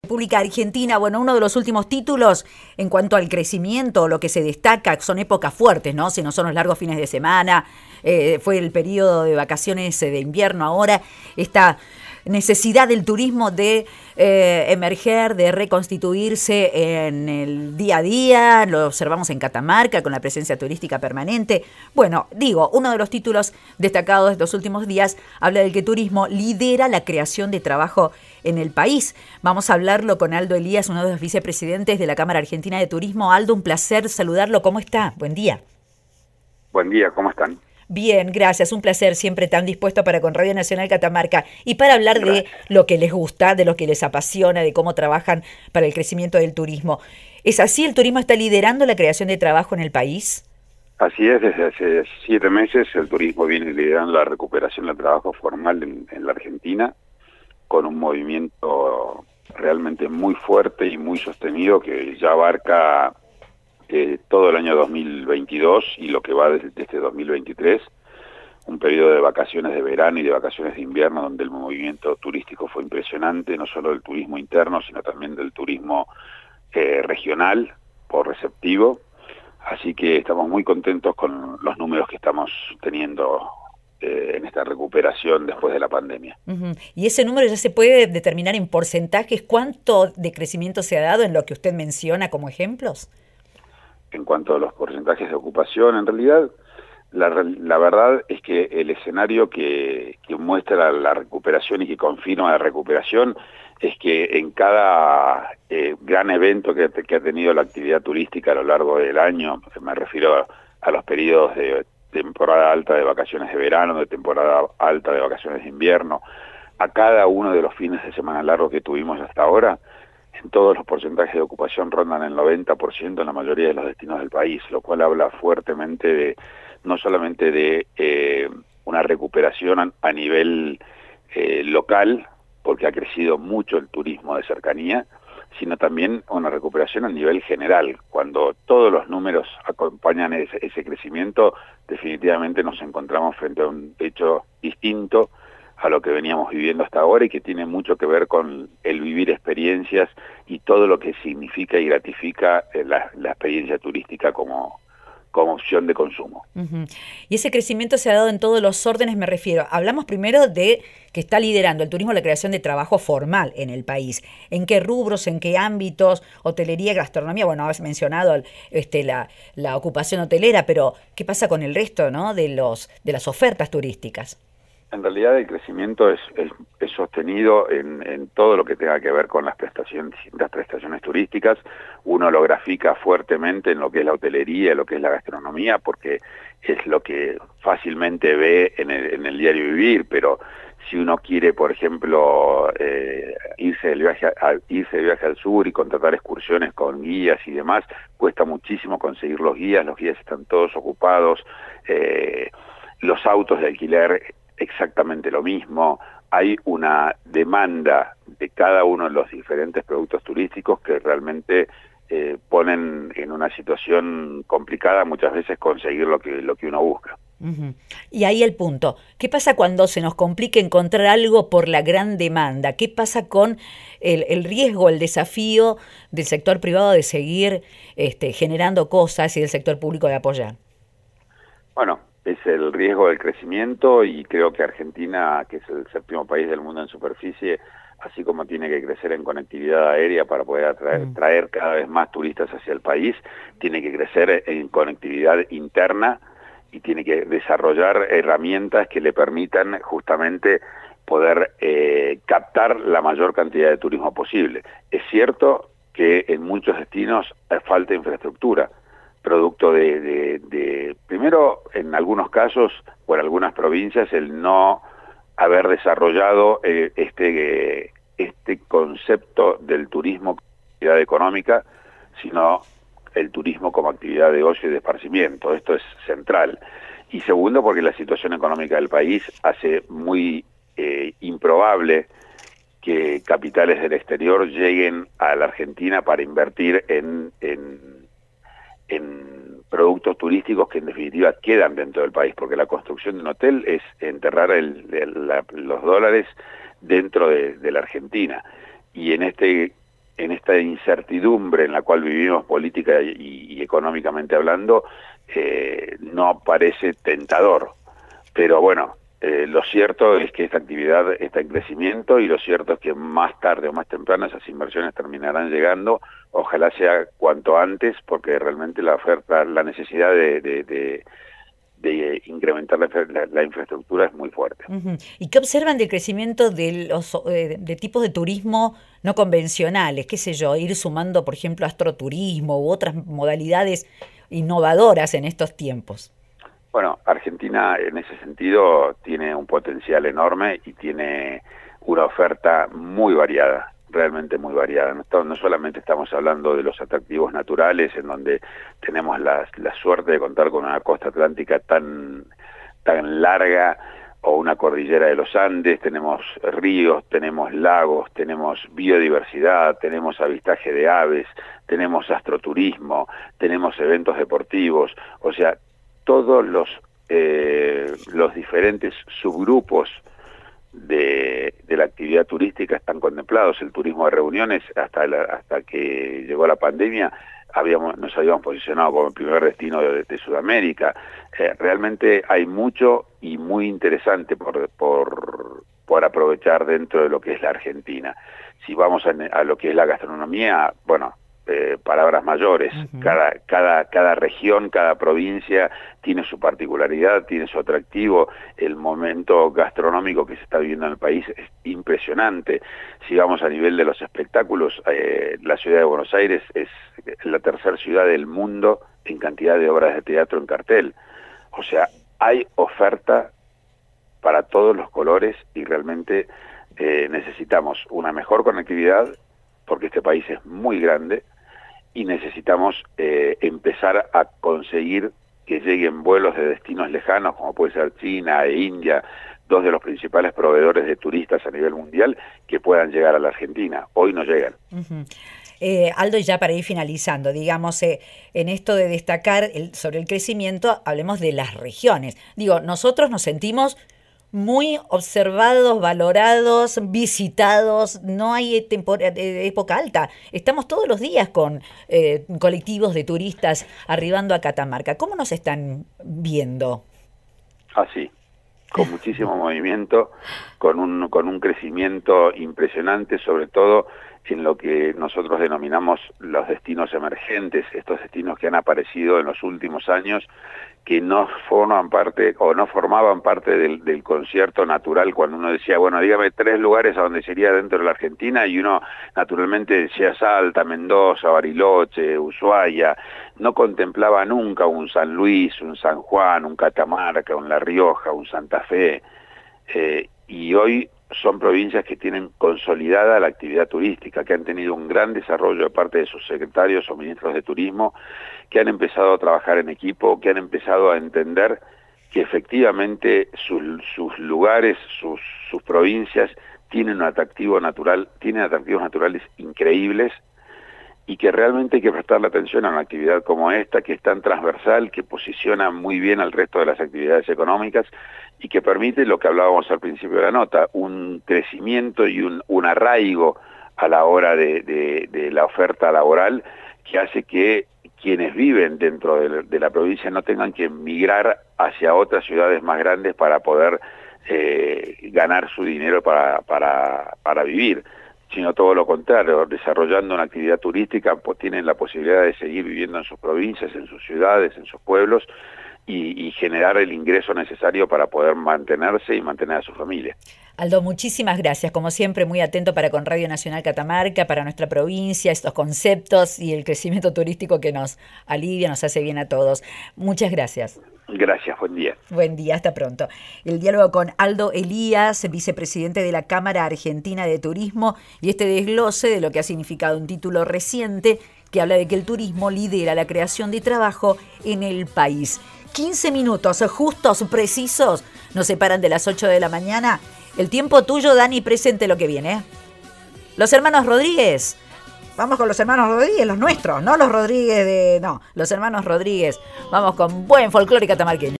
República Argentina, bueno, uno de los últimos títulos en cuanto al crecimiento, lo que se destaca son épocas fuertes, ¿no? Si no son los largos fines de semana, fue el periodo de vacaciones de invierno ahora, esta necesidad del turismo de emerger, de reconstituirse en el día a día, lo observamos en Catamarca con la presencia turística permanente. Bueno, digo, uno de los títulos destacados de estos últimos días habla del que turismo lidera la creación de trabajo en el país. Vamos a hablarlo con Aldo Elías, uno de los vicepresidentes de la Cámara Argentina de Turismo. Aldo, un placer saludarlo. ¿Cómo está? Buen día. Buen día, ¿cómo están? Bien, gracias. Un placer, siempre tan dispuesto para con Radio Nacional Catamarca y para hablar de lo que les gusta, de lo que les apasiona, de cómo trabajan para el crecimiento del turismo. ¿Es así? ¿El turismo está liderando la creación de trabajo en el país? Así es, desde hace 7 meses el turismo viene liderando la recuperación del trabajo formal en la Argentina, con un movimiento realmente muy fuerte y muy sostenido que ya abarca todo el año 2022 y lo que va desde este 2023, un periodo de vacaciones de verano y de vacaciones de invierno donde el movimiento turístico fue impresionante, no solo del turismo interno, sino también del turismo regional, por receptivo. Así que estamos muy contentos con los números que estamos teniendo en esta recuperación después de la pandemia. ¿Y ese número ya se puede determinar en porcentajes? ¿Cuánto de crecimiento se ha dado en lo que usted menciona como ejemplos? En cuanto a los porcentajes de ocupación, en realidad la verdad es que el escenario que muestra la recuperación y que confirma la recuperación es que en cada gran evento que ha tenido la actividad turística a lo largo del año, me refiero a los periodos de temporada alta de vacaciones de verano, de temporada alta de vacaciones de invierno, a cada uno de los fines de semana largos que tuvimos hasta ahora, en todos los porcentajes de ocupación rondan el 90% en la mayoría de los destinos del país, lo cual habla fuertemente de no solamente de una recuperación a nivel local, porque ha crecido mucho el turismo de cercanía, sino también una recuperación a nivel general. Cuando todos los números acompañan ese crecimiento, definitivamente nos encontramos frente a un hecho distinto a lo que veníamos viviendo hasta ahora y que tiene mucho que ver con el vivir experiencias y todo lo que significa y gratifica la experiencia turística como opción de consumo. Y ese crecimiento se ha dado en todos los órdenes, me refiero. Hablamos primero de que está liderando el turismo la creación de trabajo formal en el país. ¿En qué rubros, en qué ámbitos? Hotelería, gastronomía, bueno, has mencionado la ocupación hotelera, pero ¿qué pasa con el resto, ¿no? de las ofertas turísticas? En realidad el crecimiento es sostenido en todo lo que tenga que ver con las prestaciones turísticas. Uno lo grafica fuertemente en lo que es la hotelería, en lo que es la gastronomía, porque es lo que fácilmente ve en el diario vivir, pero si uno quiere, por ejemplo, irse de viaje al sur y contratar excursiones con guías y demás, cuesta muchísimo conseguir los guías están todos ocupados, los autos de alquiler exactamente lo mismo, hay una demanda de cada uno de los diferentes productos turísticos que realmente ponen en una situación complicada muchas veces conseguir lo que uno busca. Y ahí el punto, ¿qué pasa cuando se nos complica encontrar algo por la gran demanda? ¿Qué pasa con el riesgo, el desafío del sector privado de seguir generando cosas y del sector público de apoyar? Bueno, es el riesgo del crecimiento y creo que Argentina, que es el 7º país del mundo en superficie, así como tiene que crecer en conectividad aérea para poder traer cada vez más turistas hacia el país, tiene que crecer en conectividad interna y tiene que desarrollar herramientas que le permitan justamente poder captar la mayor cantidad de turismo posible. Es cierto que en muchos destinos falta infraestructura, producto primero, en algunos casos o en algunas provincias, el no haber desarrollado este concepto del turismo como actividad económica, sino el turismo como actividad de ocio y de esparcimiento. Esto es central. Y segundo, porque la situación económica del país hace muy improbable que capitales del exterior lleguen a la Argentina para invertir en productos turísticos que en definitiva quedan dentro del país, porque la construcción de un hotel es enterrar los dólares dentro de la Argentina. Y en este en esta incertidumbre en la cual vivimos política y económicamente hablando, no parece tentador. Pero bueno, lo cierto es que esta actividad está en crecimiento y lo cierto es que más tarde o más temprano esas inversiones terminarán llegando. Ojalá sea cuanto antes, porque realmente la oferta, la necesidad de incrementar la infraestructura es muy fuerte. ¿Y qué observan del crecimiento de los de tipos de turismo no convencionales? ¿Qué sé yo? Ir sumando, por ejemplo, astroturismo u otras modalidades innovadoras en estos tiempos. Bueno, Argentina en ese sentido tiene un potencial enorme y tiene una oferta muy variada, realmente muy variada. No solamente estamos hablando de los atractivos naturales, en donde tenemos la suerte de contar con una costa atlántica tan larga, o una cordillera de los Andes, tenemos ríos, tenemos lagos, tenemos biodiversidad, tenemos avistaje de aves, tenemos astroturismo, tenemos eventos deportivos, o sea, todos los diferentes subgrupos de la actividad turística están contemplados. El turismo de reuniones, hasta que llegó la pandemia, nos habíamos posicionado como el primer destino de Sudamérica. Realmente hay mucho y muy interesante por aprovechar dentro de lo que es la Argentina. Si vamos a lo que es la gastronomía, bueno, palabras mayores. Cada región, cada provincia tiene su particularidad, tiene su atractivo. El momento gastronómico que se está viviendo en el país es impresionante. Si vamos a nivel de los espectáculos, la ciudad de Buenos Aires es la tercera ciudad del mundo en cantidad de obras de teatro en cartel. O sea, hay oferta para todos los colores y realmente necesitamos una mejor conectividad, porque este país es muy grande, y necesitamos empezar a conseguir que lleguen vuelos de destinos lejanos, como puede ser China e India, dos de los principales proveedores de turistas a nivel mundial, que puedan llegar a la Argentina. Hoy no llegan. Aldo, y ya para ir finalizando, digamos, en esto de destacar sobre el crecimiento, hablemos de las regiones. Digo, nosotros nos sentimos muy observados, valorados, visitados. No hay época alta. Estamos todos los días con colectivos de turistas arribando a Catamarca. ¿Cómo nos están viendo? Así, con muchísimo movimiento, con un crecimiento impresionante, sobre todo en lo que nosotros denominamos los destinos emergentes, estos destinos que han aparecido en los últimos años, que no forman parte o no formaban parte del concierto natural. Cuando uno decía, bueno, dígame 3 lugares a donde sería dentro de la Argentina, y uno naturalmente decía Salta, Mendoza, Bariloche, Ushuaia, no contemplaba nunca un San Luis, un San Juan, un Catamarca, un La Rioja, un Santa Fe, y hoy son provincias que tienen consolidada la actividad turística, que han tenido un gran desarrollo de parte de sus secretarios o ministros de turismo, que han empezado a trabajar en equipo, que han empezado a entender que efectivamente sus lugares, sus provincias tienen un atractivo natural, tienen atractivos naturales increíbles, y que realmente hay que prestarle atención a una actividad como esta, que es tan transversal, que posiciona muy bien al resto de las actividades económicas y que permite lo que hablábamos al principio de la nota, un crecimiento y un arraigo a la hora de la oferta laboral, que hace que quienes viven dentro de la provincia no tengan que migrar hacia otras ciudades más grandes para poder ganar su dinero para vivir, sino todo lo contrario, desarrollando una actividad turística, pues tienen la posibilidad de seguir viviendo en sus provincias, en sus ciudades, en sus pueblos, y generar el ingreso necesario para poder mantenerse y mantener a su familia. Aldo, muchísimas gracias. Como siempre, muy atento para con Radio Nacional Catamarca, para nuestra provincia, estos conceptos y el crecimiento turístico que nos alivia, nos hace bien a todos. Muchas gracias. Gracias, buen día. Buen día, hasta pronto. El diálogo con Aldo Elías, vicepresidente de la Cámara Argentina de Turismo, y este desglose de lo que ha significado un título reciente que habla de que el turismo lidera la creación de trabajo en el país. 15 minutos justos, precisos, nos separan de las 8 de la mañana. El tiempo tuyo, Dani, presente lo que viene. Los hermanos Rodríguez. Vamos con los hermanos Rodríguez, los nuestros, no los Rodríguez los hermanos Rodríguez. Vamos con buen folclore catamarqueño.